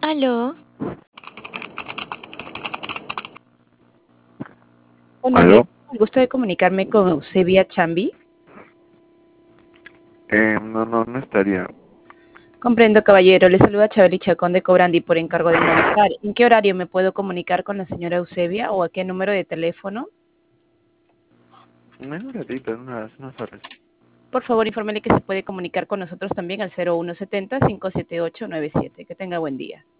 Aló, Buenos días, ¿Aló? tengo el gusto de comunicarme con Eusebia Chambi. No estaría. Comprendo, caballero. Le saluda Chabeli Chacón de Cobrandi por encargo de Movistar. ¿En qué horario me puedo comunicar con la señora Eusebia o a qué número de teléfono? En un ratito, en unas horas. Por favor, infórmele que se puede comunicar con nosotros también al 0170-578-97. Que tenga buen día.